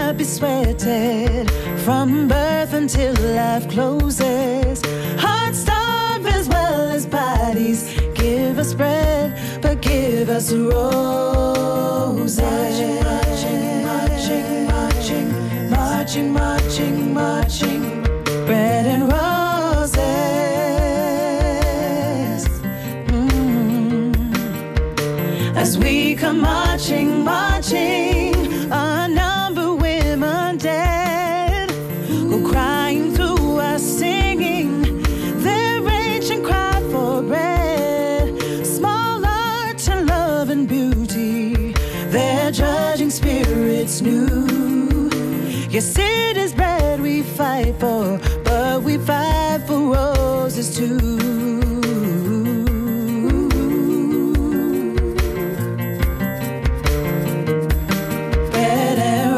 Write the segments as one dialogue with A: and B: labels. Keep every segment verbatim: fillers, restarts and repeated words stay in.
A: blood be sweated from birth until life closes. Hearts starve as well as bodies. Give us bread, but give us roses. Marching, marching, marching, marching, marching, marching, bread and roses. Mm. As we come marching, marching, unnumbered women dead, who crying through us singing their ancient cry for bread. Small art and love and beauty, their judging spirits new. Yes, it is bread we fight for, but we fight for roses too. Bread and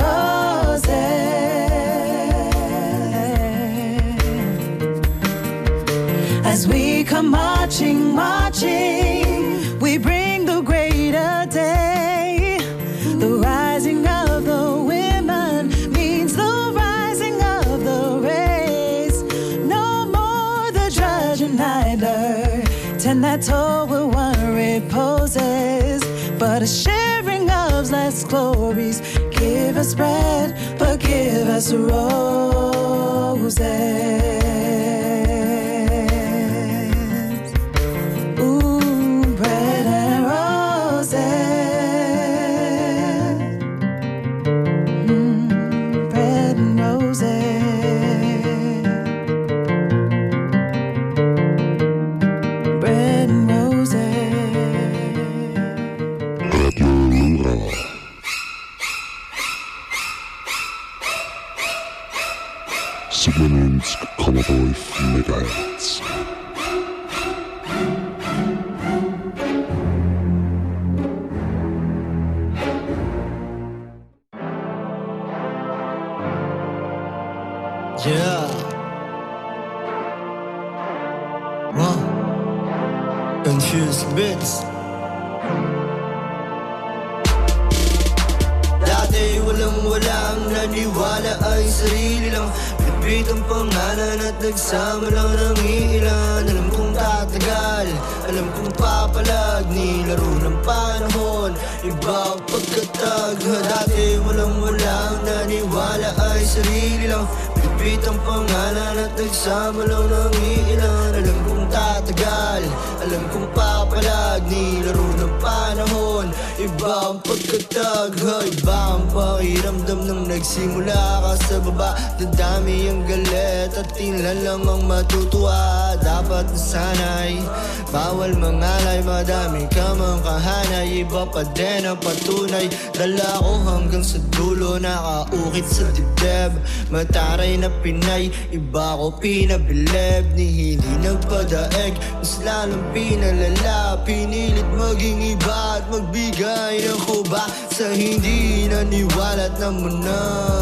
A: roses. As we come marching, marching, we bring the greater day. The rising of the women means the rising of the race. No more the judging idler, ten that toll where one reposes, but a sharing of less glories. Give us bread, but give us roses. Ooh, bread and roses. Mm, bread and roses. Bread and roses.
B: Radio Lura. Sigmund Commodore Megahertz.
C: Yeah. Huh? Confused bits. Dati walang-walang naniwala ay sarili lang. Bitbit ang pangalan at nagsama lang ng iilan. Alam kong tatagal, alam kong papalag, nilaro ng panahon, iba ang pagkatag. Dati walang-walang naniwala ay sarili lang. Bitbit ang pangalan at nagsama lang ng iilan. Alam kong tatagal, alam kong papalag, nilaro ng panahon, iba ang pagkatag. Iba ang pakiramdam nang nagsimula ka sa baba. Dadami ang galit at tingnan lang ang matutuwa. Dapat nasanay, bawal mangalay, madami ka mang kahanay. Iba pa din ang patunay, dala ko hanggang sa dulo, nakaukit sa dibdib. Mataray na Pinay, iba ko pinabilib, ni hindi nagpadaig, mas lalong pinalala. Pinilit maging iba at magbigay ng kuba sa hindi naniwala't naman na.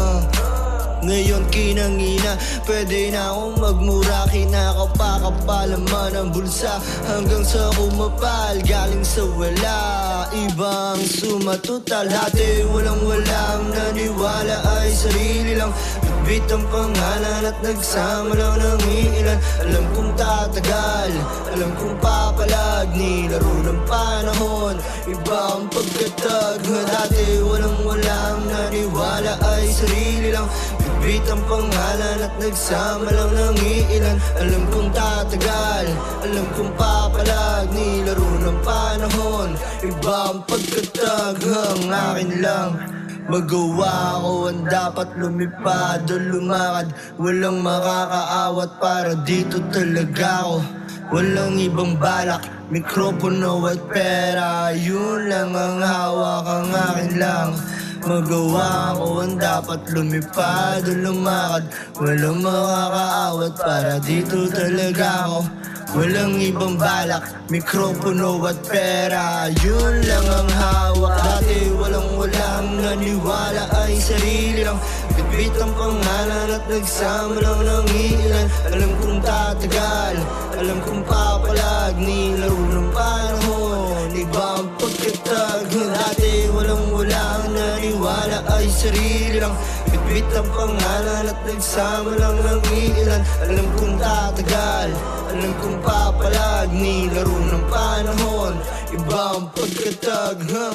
C: Ngayon kinangina, pwede na akong magmura. Kinakapakapalaman ang bulsa hanggang sa kumapal, galing sa wala, ibang sumatutal. Dati walang-walang naniwala ay sarili lang. Bitbit ang pangalan at nagsama lang ng iilan. Alam kong tatagal, alam kong papalag, nilaro ng panahon, iba ang pagkatag. Dati walang-walang naniwala ay sarili lang. Bitbit ang pangalan at nagsama lang ng iilan. Alam kong tatagal, alam kong papalag, nilaro ng panahon, iba ang pagkatag. Ang akin lang magawa ko ang dapat, lumipad o lumakad. Walang makakaawat, para dito talaga ako. Walang ibang balak, mikropono at pera, yun lang ang hawak, ang akin lang. Magawa ko ang dapat, lumipad o lumakad. Walang makakaawat, para dito talaga ako. Walang ibang balak, mikropono at pera, yun lang ang hawak. Dati walang-walang naniwala ay sarili lang. Bitbit ang pangalan at nagsama lang ng ilan. Alam kong tatagal, alam kong papalag, nilaro ng panahon, iba ang pagkatag. Dati walang-walang naniwala ay sarili lang. Bitbit ang pangalan at nagsama lang ng iilan. Alam kong tatagal, alam kong papalag, nilaro ng panahon, iba ang pagkatag, huh?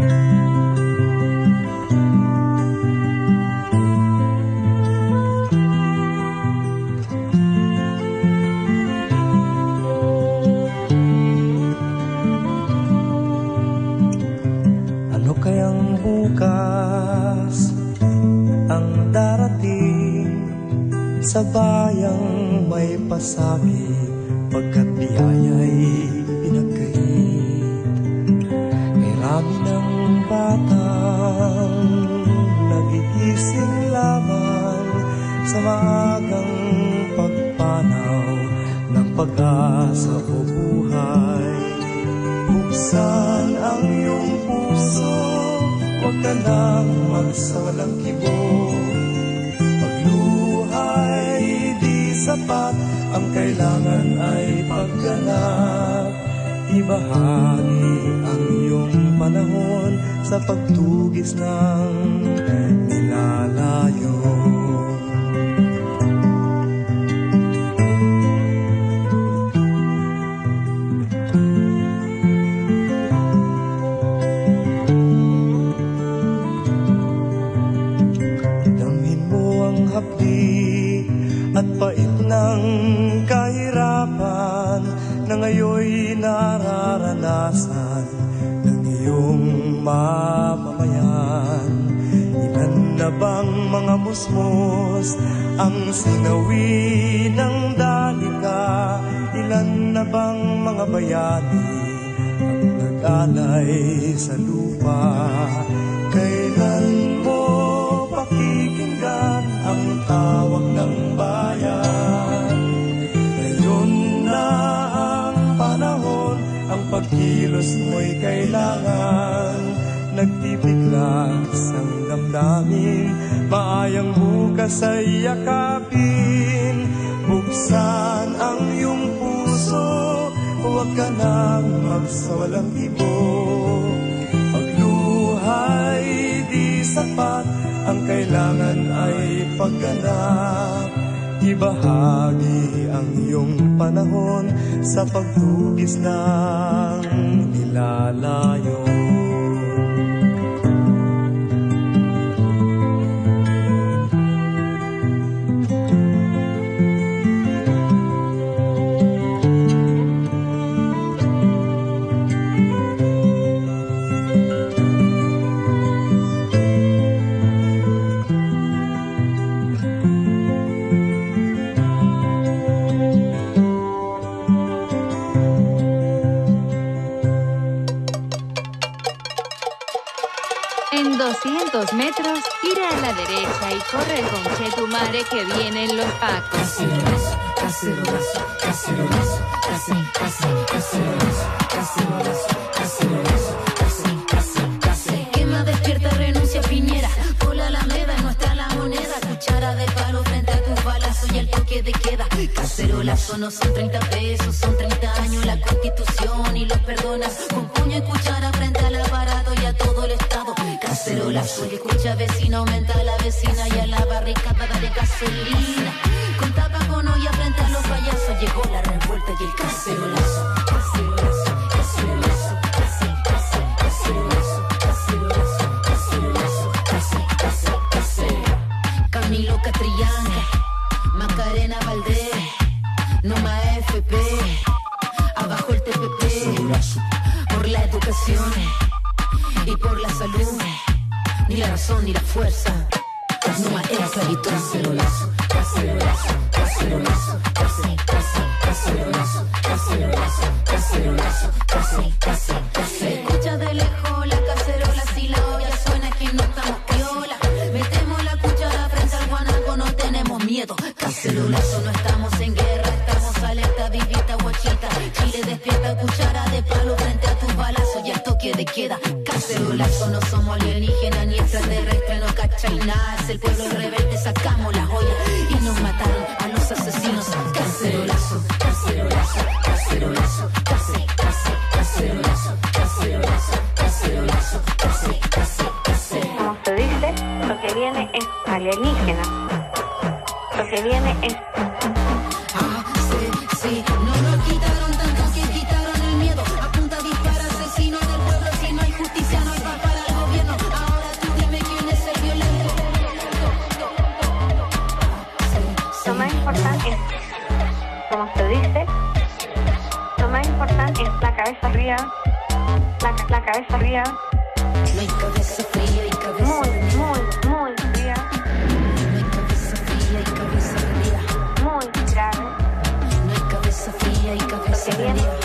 D: Ano kayang bukas ang darating sa bayang may pasakit, pagkat biyaya'y pinagkait. May rami ng batang nagigising lamang sa maagang pagpanaw ng pag-asa o buhay. Buksan ang iyong puso, huwag ka nang magsawalang kibog. Pagluhay di sapat, ang kailangan ay pagganap. Ibahagi ang iyong panahon sa pagtugis ng nilalayo. At pait ng kahirapan na ngayoy nararanasan ng iyong mamamayan. Ilan na bang mga musmos ang sinawi ng dalika? Ilan na bang mga bayani ang nag-alay sa lupa? Kailan mo pakikinggan ang tawag ng bayan? Ngayon na ang panahon, ang pagkilos mo'y kailangan. Nagtibiglas ang damdamin, maayang bukas ay yakapin. Buksan ang iyong puso, huwag ka nang magsawalang ibog. Pagluhay di sapat, ang kailangan ay pagganap. Ibahagi ang iyong panahon sa pagtugis ng nilalayo.
E: doscientos metros, gira a la derecha y corre con Chetumare que vienen los pacos.
F: Cacerolazo, cacerolazo, cacerolazo, cacerolazo, cacerolazo, cacerolazo, cacerolazo, cacerolazo, cacerolazo. Quema, despierta, renuncia, Piñera. Por la Alameda, no está la moneda. Cuchara de palo frente a tus balazos y el toque de queda. Cacerolazo no son treinta pesos, son treinta años la Constitución y los perdonas. Con puño y cuchara frente al aparato y a todo el Estado. Cacerolazo, y escucha vecina, aumenta a la vecina y a la barricada dale gasolina. Con tapa con olla frente a los payasos llegó la revuelta y el cacerolazo. Cacerolazo, cacerolazo, cacerolazo, cacerolazo, cacerolazo, cacerolazo, cacerolazo, cacerolazo. Camilo Catrillán, Macarena Valdés, Noma F P, abajo el T P P, por la educación y por la salud, ni la razón ni la fuerza, no más esclavitud. Cacerolazo, cacerolazo, cacerolazo, cacerolazo, cacerolazo, cacerolazo, cacerolazo, cacerolazo, cacerolazo. Escucha de lejos la cacerola, si la olla suena es que no estamos piola. Metemos la cuchara frente al guanaco, no tenemos miedo. Cacerolazo, no estamos en guerra, estamos alerta, vivita, guachita. Chile despierta, cuchara de palo frente a tus balazos y al toque de queda. Cacerolazo, no somos alienígenas ni extraterrestres, no cachai nada. Es el pueblo rebelde, sacamos la joya y nos mataron a los asesinos. Cacerolazo, cacerolazo, cacerolazo, cacerolazo, cacerolazo, cacerolazo, cacerolazo, cacerolazo, cacerolazo.
G: Como se dice, lo que viene es alienígenas. Lo que viene es...
F: Ah, sí, sí, no nos quitaron tanto que quitaron el miedo. Apunta, dispara, asesino del pueblo. Si no hay justicia, no hay paz para el gobierno. Ahora tú dime quién es el violento.
G: Lo más importante es, como se dice, lo más importante es la cabeza fría, la, la cabeza fría,
F: No hay cabeza fría y cabeza
G: muy, muy, muy fría,
F: No hay cabeza fría y cabeza fría.
G: muy grave,
F: No hay cabeza fría y cabeza
G: que viene
F: fría.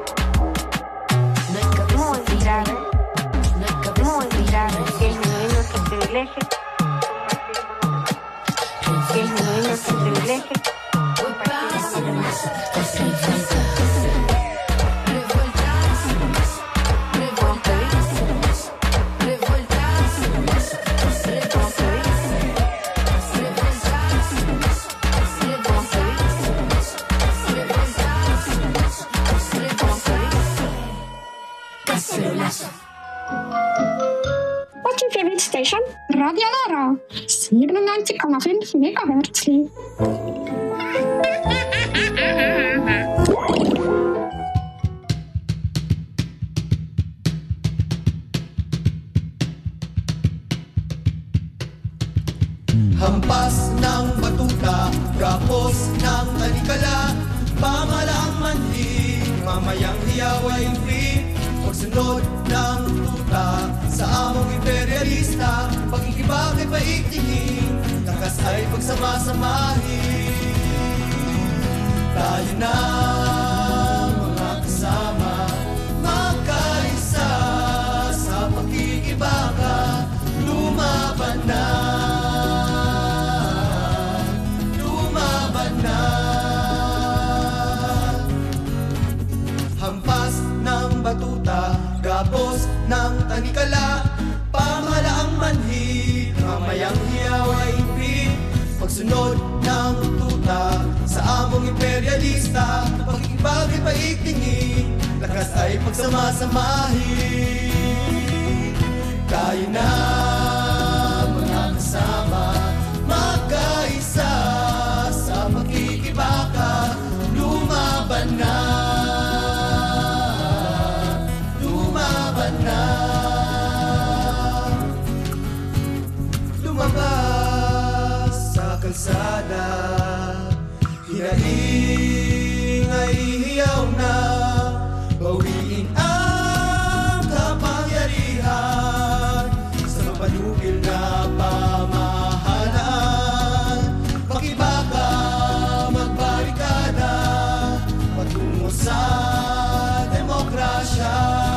F: No hay cabeza
G: muy
F: fría.
G: grave,
F: No hay cabeza
G: muy
F: fría.
G: grave, que disminuir nuestros privilegios, que disminuir nuestros privilegios.
H: What's your favorite station? Radio Loro, siebenundneunzig Komma fünf Megahertz.
C: Hampas ng batuta, gapos ng tanikala, pamalaang manhid, mamayang hiyaw ay free. Pagsunod ng tuta sa among imperialista, pagkikibak ay paigtingin, lakas ay pagsama-samahin. Tayo na mga kasama, magkaisa sa pagkikibaka, lumaban na. Hampas ng batuta, gapos ng tanikala, pamalaang manhid, mamayang hiyaw ay free. Pagsunod ng tuta sa among imperialista, pagkikibag ay paigtingin, lakas ay pagsama-samahin. Tayo na mga kasama, magkaisa sa pagkikibaka, lumaban na. Lumabas sa kalsada, hinaing ay hiyaw na, bawiin ang kapangyarihan sa mapanukil na pamahalaan. Makibaka, magbarikada, patungo sa demokrasya.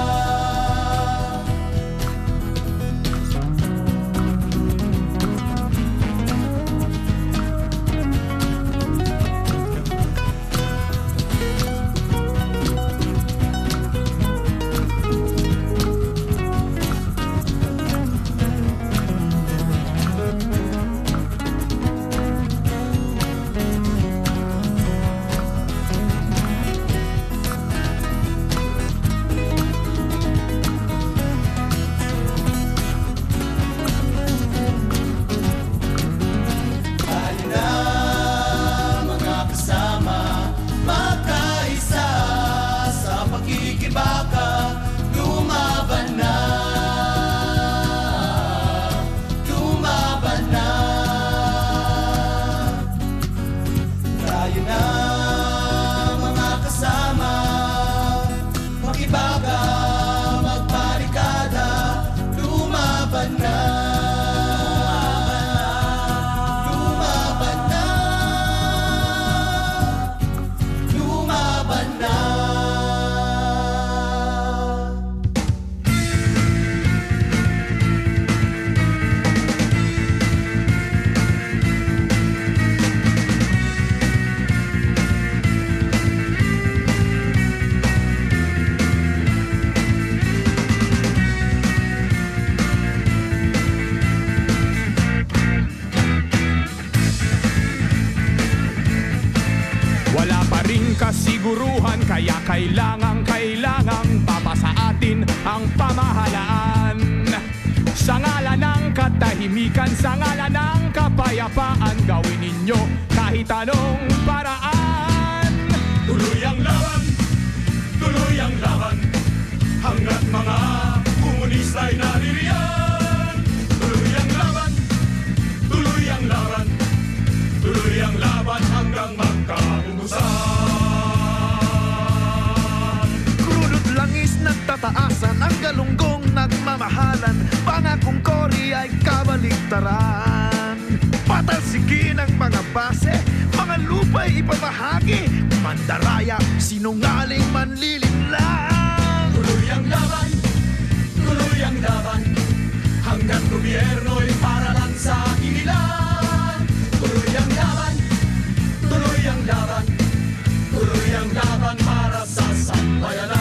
I: Kasiguruhan, kaya kailangang kailangang papasa atin ang pamahalaan. Sa ngalan ng katahimikan, sa ngalan ng kapayapaan gawin ninyo kahit anong paraan.
D: Tuloy ang laban, tuloy ang laban, hanggat mga komunista ay naririyan. Tuloy ang laban, tuloy ang laban, tuloy ang laban hanggang magkaubusan.
J: Krudot langis nagtataasan, ang galunggong nagmamahalan, pangakong kori ay kabaligtaran. Patalsikin ang mga base, mga lupa'y ipamahagi, mandaraya, sinungaling manlilinlang.
D: Tuloy ang laban, tuloy ang laban, hanggat gobyerno'y para lang sa inilan. Tuloy ang laban, tuloy ang laban, tuloy ang laban para sa sambayanan.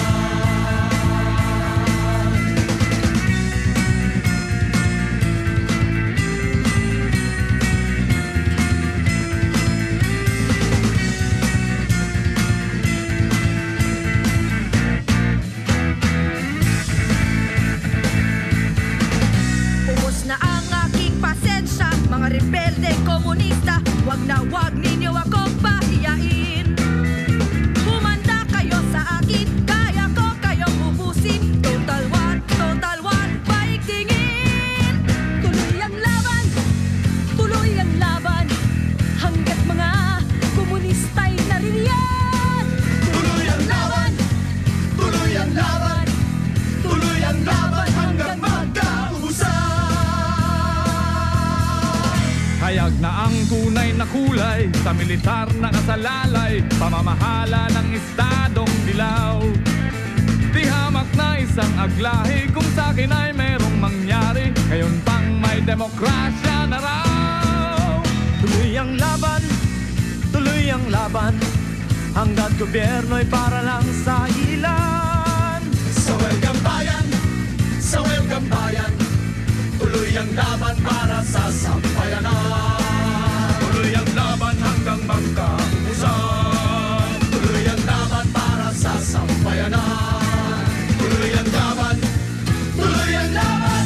K: Mga rebelde komunista, wag na wag ninyo akong pahiyain. Humanda kayo sa akin, kaya ko kayong ubusin. Total war, total war, paigtingin. Tuloy ang laban, tuloy ang laban, hanggat mga komunista'y naririyan.
D: Tuloy ang laban, tuloy ang laban, tuloy ang laban hanggang magkaubusan.
I: Hayag na ang tunay na kulay sa militar na kasalalay, pamamahala ng estadong dilaw. Di hamak na isang aglahi kung sa akin ay merong mangyari, ngayon pang may demokrasya na raw.
J: Tuloy ang laban, tuloy ang laban, hanggat gobyerno'y para lang sa ilan.
D: Sa welcome bayan, sa welcome bayan, tuloy ang laban para sa sambayanan. Tuloy ang laban hanggang magkaubusan. Tuloy ang laban para sa sambayanan. Tuloy ang laban, tuloy ang laban.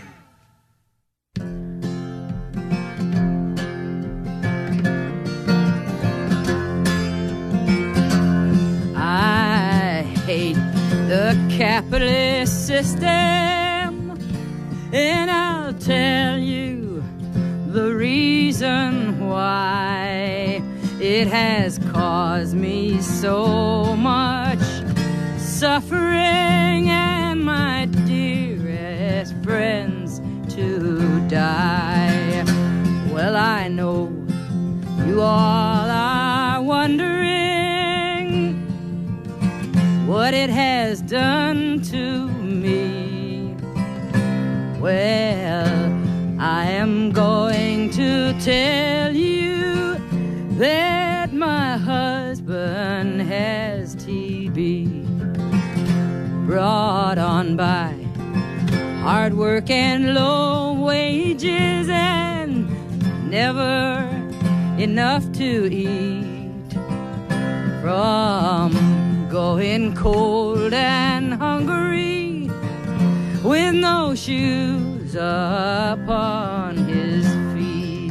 L: I hate the capitalist system, and I'll tell you the reason why. It has caused me so much suffering and my dearest friends to die. Well, I know you all are wondering what it has done to me. Well, I am going to tell you that my husband has T B, brought on by hard work and low wages and never enough to eat. From going cold and hungry with no shoes upon his feet.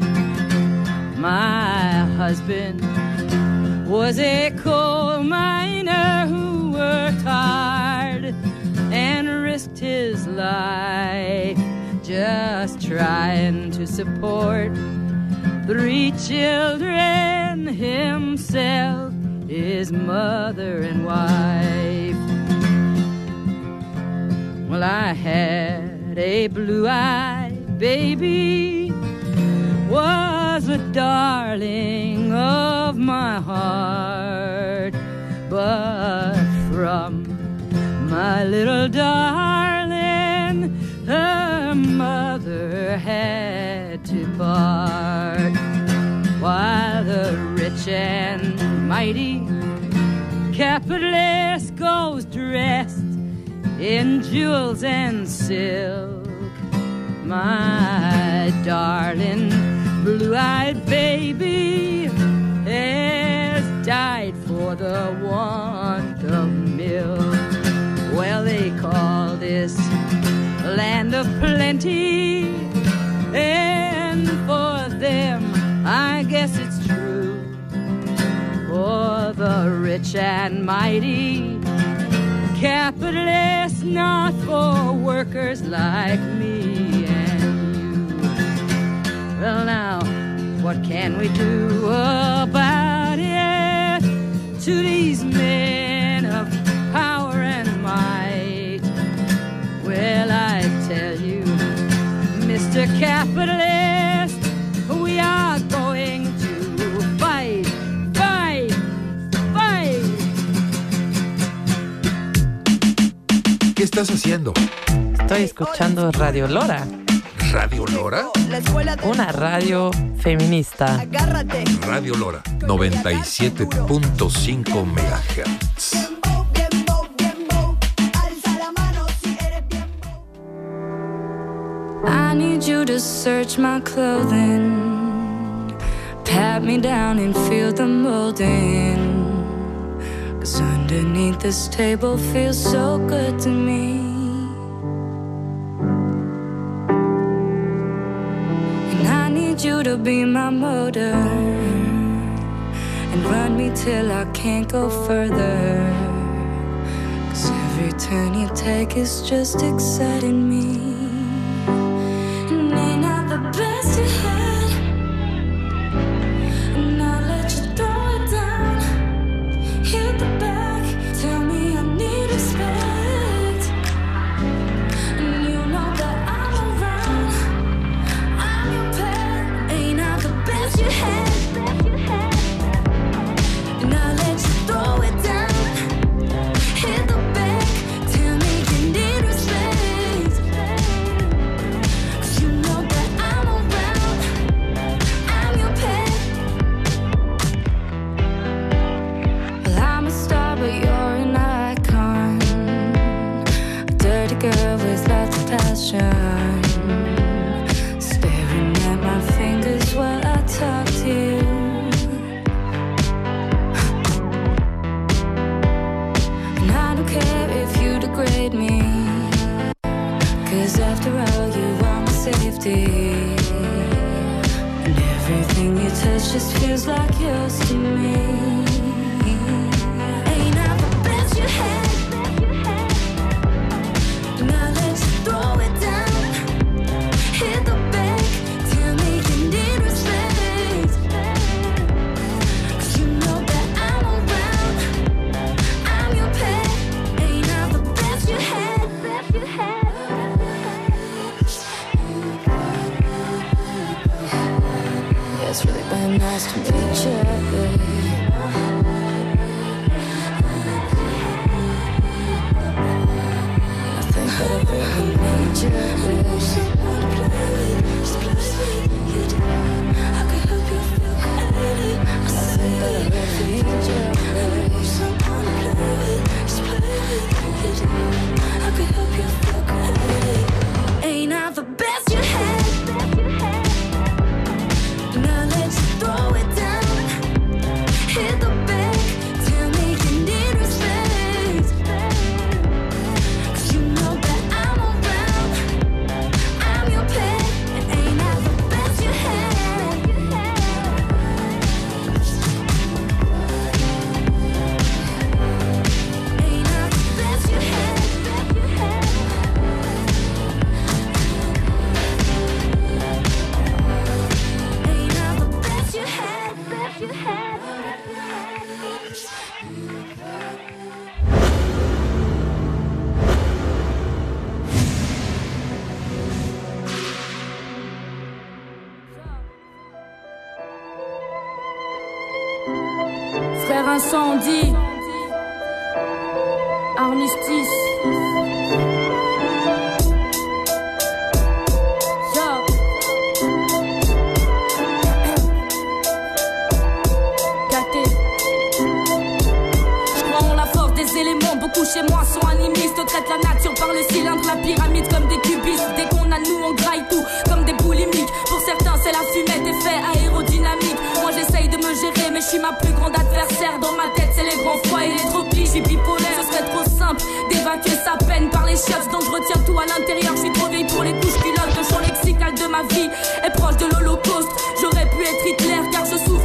L: My husband was a coal miner who worked hard and risked his life just trying to support three children, himself, his mother and wife. Well, I had a blue-eyed baby, was a darling of my heart, but from my little darling, her mother had to part. While the rich and mighty capitalist goes dressed in jewels and silk, my darling blue-eyed baby has died for the want of milk. Well, they call this land of plenty, and for them yes, it's true. For the rich and mighty, capitalists, not for workers like me and you. Well, now, what can we do about it to these men of power and might? Well, I tell you, Mister Capitalist, we are going to fight, fight, fight.
M: ¿Qué estás haciendo?
N: Estoy escuchando Radio Lora.
M: ¿Radio Lora?
N: Una radio feminista.
M: Radio Lora, noventa y siete punto cinco megahertz.
F: I need you to search my clothing, pat me down and feel the molding, 'cause underneath this table feels so good to me. And I need you to be my motor and run me till I can't go further, 'cause every turn you take is just exciting me. Ain't not the best you had, and I'll let you throw it down. Hit the back, tell me I need respect, and you know that I'm around. I'm your pet. Ain't not the best you had, and I'll let you throw it down. Hit the back, tell me you need respect. Girl with lots of passion, staring at my fingers while I talk to you. And I don't care if you degrade me, 'cause after all you are my safety, and everything you touch just feels like yours to me. Ain't I the best you had? Now let's throw it down. Hit the back, tell me you need respect, 'cause you know that I'm around. I'm your pet. Ain't I the best you had? Best you had. Yeah, it's really been nice to meet you. But I really need you. Someone to play with, just play with you. I could help you feel creative. I think that I really need you. Someone to play with, just play with you. I could help you feel creative. Ain't I the best you had? Now let's throw it down. Hit the back, tell me you need respect, 'cause you know that I'm around. I'm your pet, and ain't I the best you had? Ain't I the best you had? Ain't I the best you had? Best you had.
O: Frère Incendie, Armistice. Yo. Gâté. Je crois en la force des éléments, beaucoup chez moi sont animistes. Traitent la nature par le cylindre, la pyramide comme des cubistes. Dès qu'on a nous, on graille tout comme des boulimiques. Pour certains, c'est la fumette, effet aérodynamique. Moi, j'essaye de me gérer, mais je suis ma plus grande adversaire. Dans ma tête, c'est les grands froids et les tropiques. J'suis bipolaire, ce serait trop simple d'évacuer sa peine par les chiottes. Donc je retiens tout à l'intérieur. Je suis trop vieille pour les couches culottes. Le champ lexical de ma vie est proche de l'Holocauste. J'aurais pu être Hitler car je souffre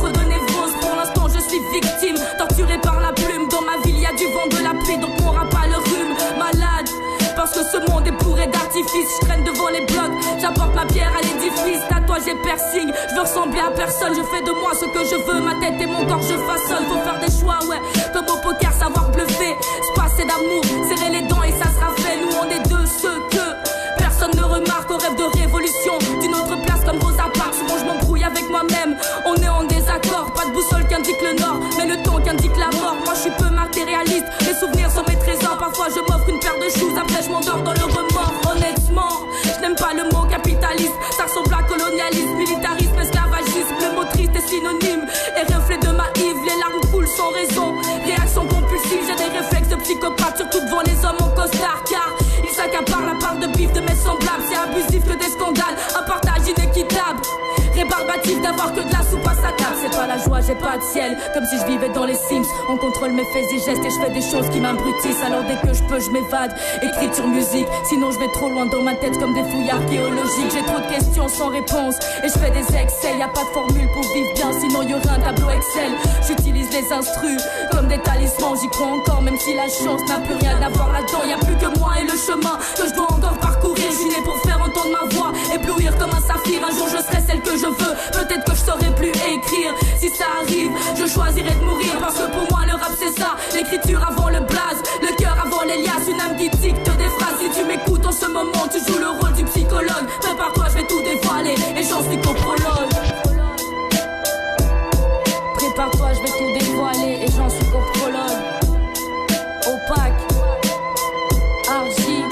O: j'ai piercing. Je veux ressembler à personne, je fais de moi ce que je veux. Ma tête et mon corps je façonne. Faut faire des choix, ouais, comme au poker, savoir bluffer. Se passer d'amour, serrer les dents et ça sera fait. Nous on est deux, ceux que personne ne remarque. Au rêve de révolution, d'une autre place comme Rosa Parks. Souvent je m'embrouille avec moi-même, on est en désaccord. Pas de boussole qui indique le nord, mais le ton qui indique la mort. Moi je suis peu matérialiste, les souvenirs sont mes trésors. Parfois je m'offre une paire de shoes, après je m'endors dans le remords. Honnêtement, je n'aime pas le mot capitaliste. Ça ressemble à colonialisme, militarisme, esclavagisme. Le mot triste est synonyme et reflet de ma Yves. Les larmes coulent sans raison, réaction compulsive. J'ai des réflexes de psychopathe, surtout devant les hommes en costard. Car ils s'accaparent la part de bif de mes semblables. C'est abusif que des scandales, un partage inéquitable. Rébarbatif d'avoir que de la soupe à sa table. C'est pas la joie, j'ai pas de ciel, comme si je vivais dans les Sims. On contrôle mes faits et gestes et je fais des choses qui m'abrutissent. Alors dès que je peux je m'évade, écriture, musique. Sinon je vais trop loin dans ma tête comme des fouilles archéologiques. J'ai trop de questions sans réponse et je fais des excès. Y a pas de formule pour vivre bien, sinon y aurait un tableau Excel. J'utilise les instrus comme des talismans. J'y crois encore même si la chance n'a plus rien à voir là-dedans. Y a plus que moi et le chemin que je dois encore parcourir. Je suis né pour faire entendre ma voix, éblouir comme un saphir. Un jour je serai celle que je veux, peut-être que je saurais plus écrire. Si ça arrive, je choisirai de mourir. Parce que pour moi le rap c'est ça, l'écriture avant le blaze, le cœur avant l'Elias, une âme qui dicte des phrases. Si tu m'écoutes en ce moment, tu joues le rôle du psychologue. Prépare-toi, je vais tout dévoiler et j'en suis qu'au prologue. Prépare-toi, je vais tout dévoiler et j'en suis qu'au prologue. Opaque, Argy,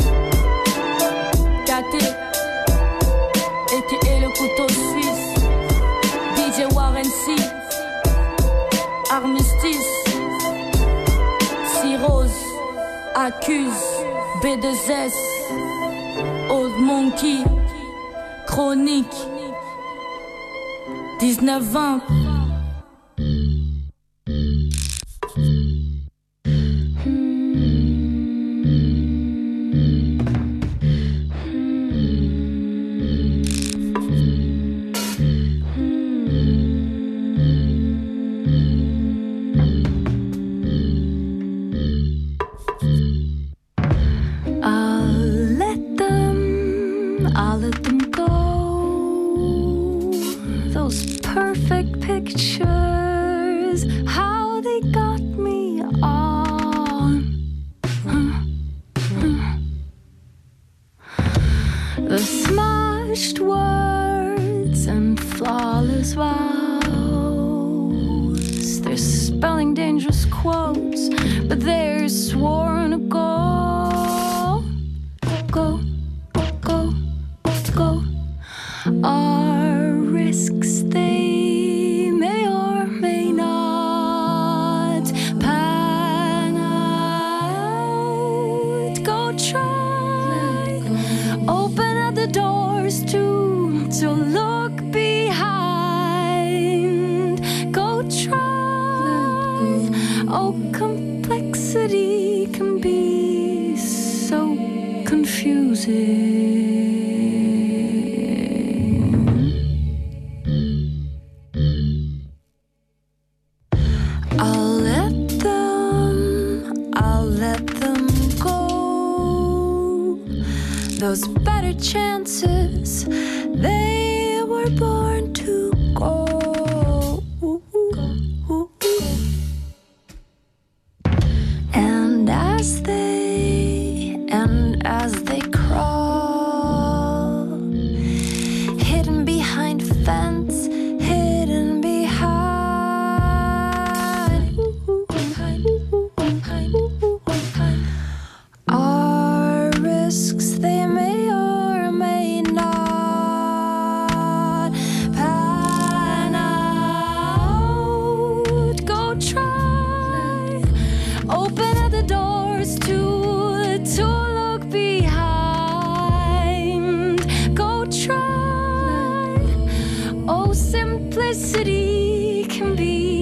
O: K T, et qui est le couteau suisse, D J Warren C, Armistice, Cirrhose, Accuse, B deux S, Old Monkey, Chronique, dix-neuf vingt.
P: Simplicity can be